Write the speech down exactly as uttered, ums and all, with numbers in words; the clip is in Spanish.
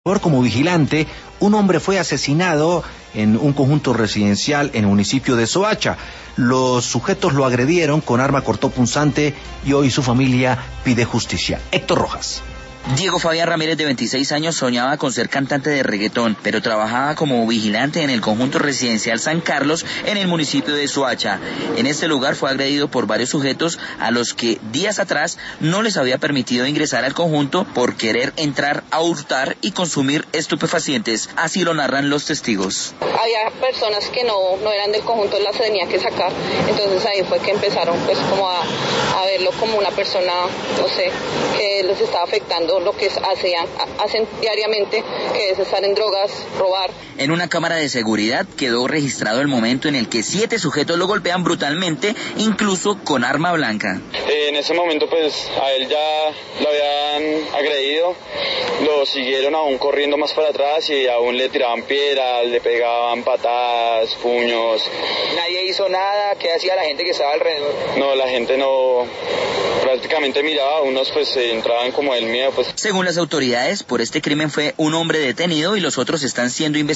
Como vigilante, un hombre fue asesinado en un conjunto residencial en el municipio de Soacha. Los sujetos lo agredieron con arma cortopunzante y hoy su familia pide justicia. Héctor Rojas. Diego Fabián Ramírez, de veintiséis años, soñaba con ser cantante de reggaetón, pero trabajaba como vigilante en el conjunto residencial San Carlos, en el municipio de Soacha. En este lugar fue agredido por varios sujetos a los que días atrás no les había permitido ingresar al conjunto por querer entrar a hurtar y consumir estupefacientes. Así lo narran los testigos. Había personas que no, no eran del conjunto, las tenía que sacar, entonces ahí fue que empezaron pues como a, a verlo como una persona, no sé, que les estaba afectando lo que hacían, hacen diariamente, que es estar en drogas, robar. En una cámara de seguridad quedó registrado el momento en el que siete sujetos lo golpean brutalmente, incluso con arma blanca. Eh, en ese momento pues a él ya lo habían agredido, lo siguieron aún corriendo más para atrás y aún le tiraban piedras, le pegaban patadas, puños. ¿Nadie hizo nada? ¿Qué hacía la gente que estaba alrededor? No, la gente no, prácticamente miraba, unos pues entraban como el miedo pues. Según las autoridades, por este crimen fue un hombre detenido y los otros están siendo investigados.